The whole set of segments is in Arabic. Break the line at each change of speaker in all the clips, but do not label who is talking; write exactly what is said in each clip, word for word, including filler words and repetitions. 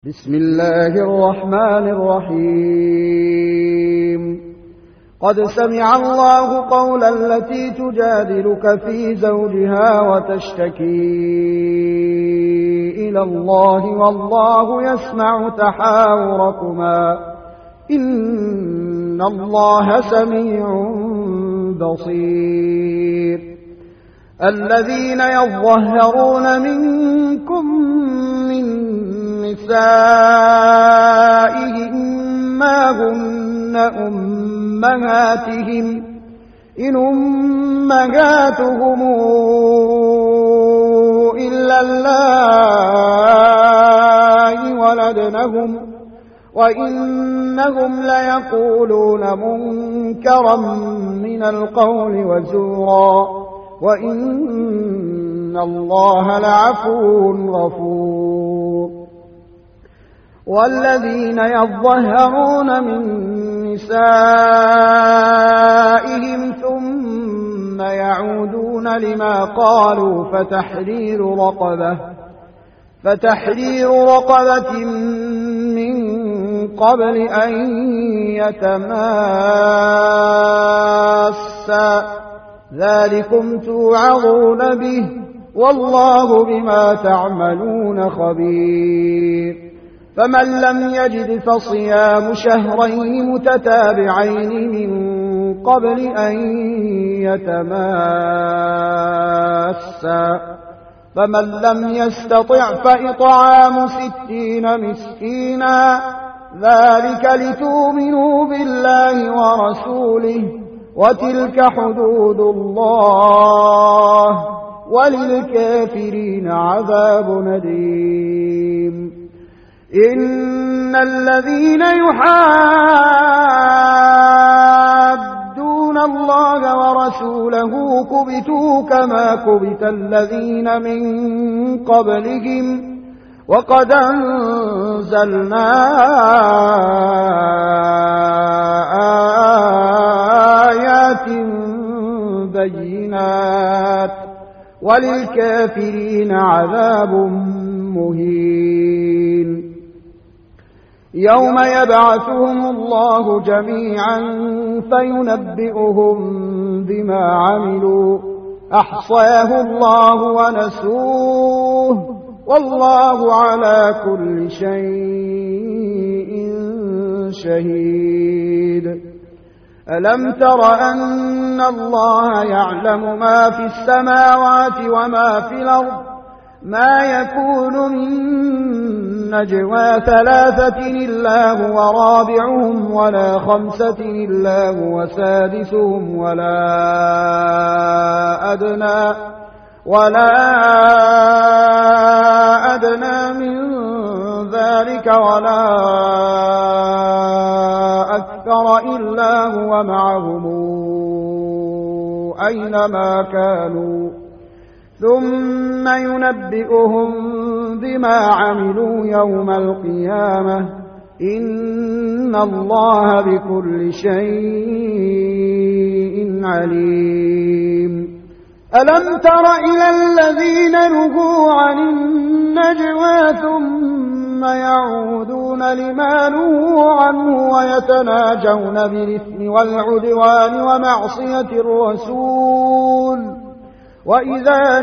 بسم الله الرحمن الرحيم قد سمع الله قولا التي تجادلك في زوجها وتشتكي إلى الله والله يسمع تحاوركما إن الله سميع بصير الذين يظهرون منكم من نسائهم ما هن أمهاتهم إن أمهاتهم إلا اللائي ولدنهم وإنهم ليقولون منكرا من القول وزورا وإن الله لعفو غفور والذين يظهرون من نسائهم ثم يعودون لما قالوا فتحرير رقبة فتحرير رقبة من قبل أن يتماسا ذلكم توعظون به والله بما تعملون خبير فمن لم يجد فصيام شهرين متتابعين من قبل أن يتماسا فمن لم يستطع فإطعام ستين مسكينا ذلك لتؤمنوا بالله ورسوله وتلك حدود الله وللكافرين عذاب أليم إن الذين يحادون الله ورسوله كبتوا كما كبت الذين من قبلهم وقد أنزلنا آيات بينات وللكافرين عذاب مهين يوم يبعثهم الله جميعا فينبئهم بما عملوا أحصاه الله ونسوه والله على كل شيء شهيد ألم تر أن الله يعلم ما في السماوات وما في الأرض ما يكون من نجوى ثلاثة إلا هو رابعهم ولا خمسة إلا هو سادسهم ولا أدنى ولا أدنى من ذلك ولا أكثر إلا هو معهم أينما كانوا ثم ينبئهم بما عملوا يوم القيامة إن الله بكل شيء عليم ألم تر إلى الذين نهوا عن النجوى ثم يعودون لما نهوا عنه ويتناجون بالإثم والعدوان ومعصية الرسول وإذا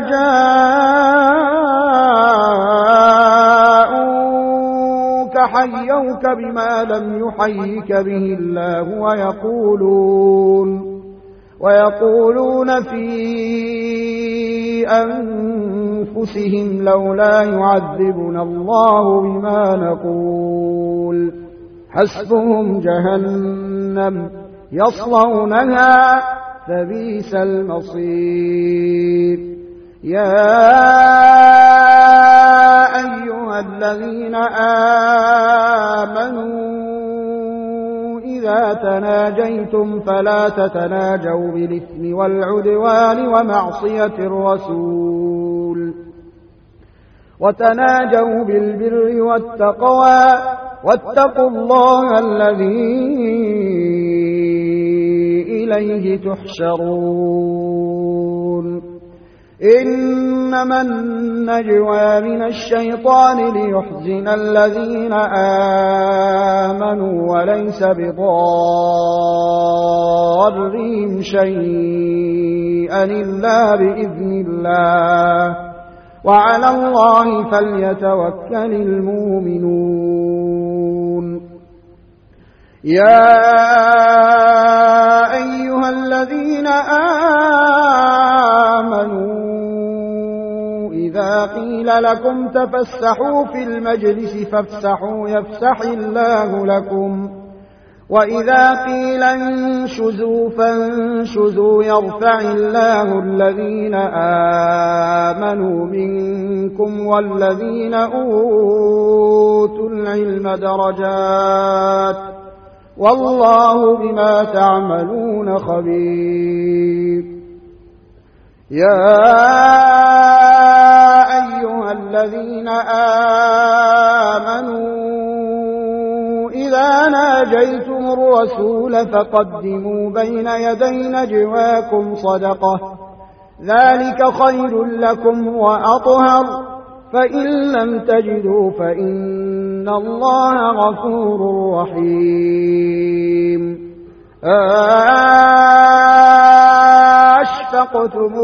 جاءوك حيوك بما لم يحيك به الله ويقولون ويقولون في أنفسهم لولا يعذبنا الله بما نقول حسبهم جهنم يصلونها فبئس المصير يا أيها الذين آمنوا إذا تناجيتم فلا تتناجوا بالإثم والعدوان ومعصية الرسول وتناجوا بالبر والتقوى واتقوا الله الذي إليه تحشرون إنما النجوى من الشيطان ليحزن الذين آمنوا وليس بضارهم شيئا إلا بإذن الله وعلى الله فليتوكل المؤمنون. يا أيها الذين آمنوا إذا قيل لكم تفسحوا في المجلس فافسحوا يفسح الله لكم وإذا قيل انشزوا فانشزوا يرفع الله الذين آمنوا منكم والذين أوتوا العلم درجات والله بما تعملون خبير. يا أيها الذين آمنوا إذا ناجيتم الرسول فقدموا بين يدي نجواكم صدقة ذلك خير لكم وأطهر فإن لم تجدوا فإن الله غفور رحيم. أشفقتم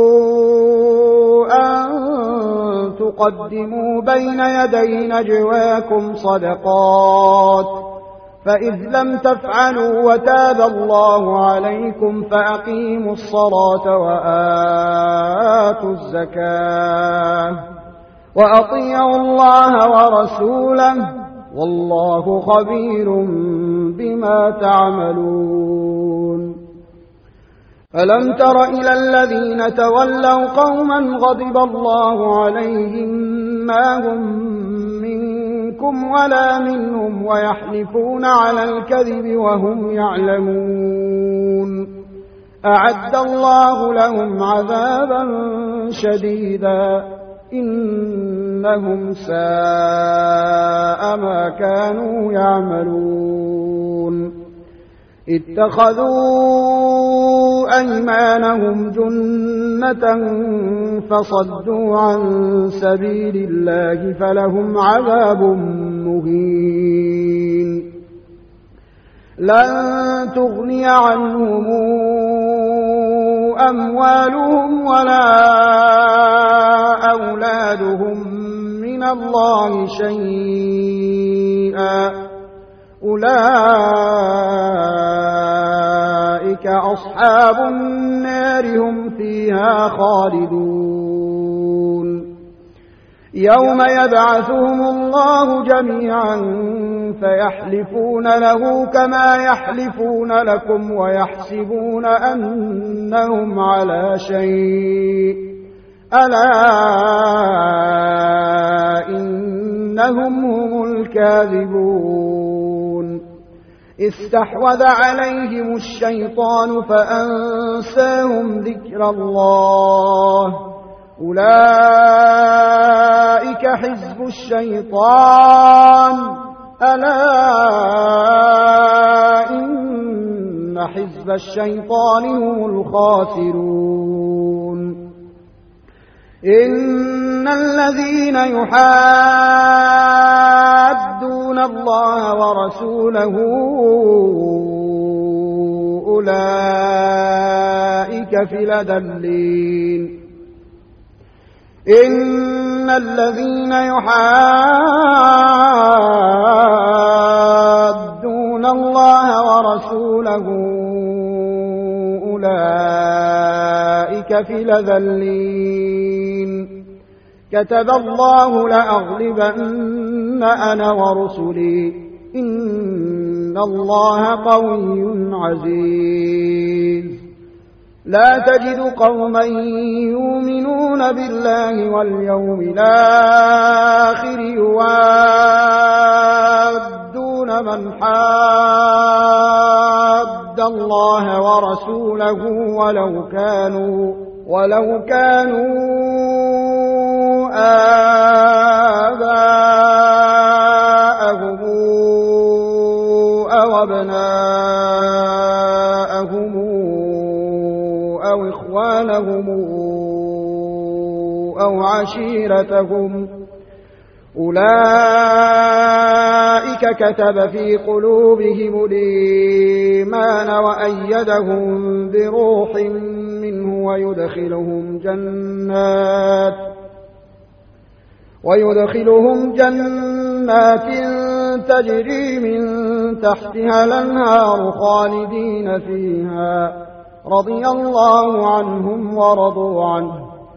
أن تقدموا بين يدي نجواكم صدقات فإذ لم تفعلوا وتاب الله عليكم فأقيموا الصلاة وآتوا الزكاة وأطيعوا الله ورسوله والله خبير بما تعملون. ألم تر إلى الذين تولوا قوما غضب الله عليهم ما هم منكم ولا منهم ويحلفون على الكذب وهم يعلمون أعد الله لهم عذابا شديدا إنهم ساء ما كانوا يعملون. اتخذوا أيمانهم جنة فصدوا عن سبيل الله فلهم عذاب مهين. لن تغني عنهم أموالهم ولا أولادهم من الله شيئا أولئك أصحاب النار هم فيها خالدون. يوم يبعثهم الله جميعا فيحلفون له كما يحلفون لكم ويحسبون أنهم على شيء ألا إنهم هم الكاذبون. استحوذ عليهم الشيطان فأنساهم ذكر الله أولئك حزب الشيطان ألا إن حزب الشيطان هم الخاسرون. إن الذين يحادون الله ورسوله أولئك في الأذلين. إن الذين يحادون الله ورسوله أولئك في الأذلين. كتب الله لأغلبن أنا ورسلي إن الله قوي عزيز. لا تجد قوما يؤمنون بالله واليوم الآخر يوادون من حاد الله ورسوله ولو كانوا ولو كانوا آباءهم أو أبناءهم أو إخوانهم أو عشيرتهم أولئك كتب في قلوبهم الإيمان وأيدهم بروح منه ويدخلهم جنات ويدخلهم جنات تجري من تحتها الأنهار خالدين فيها رضي الله عنهم ورضوا عنه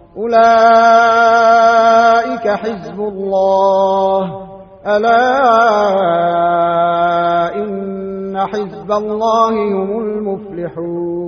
أولئك حزب الله ألا إن حزب الله هم المفلحون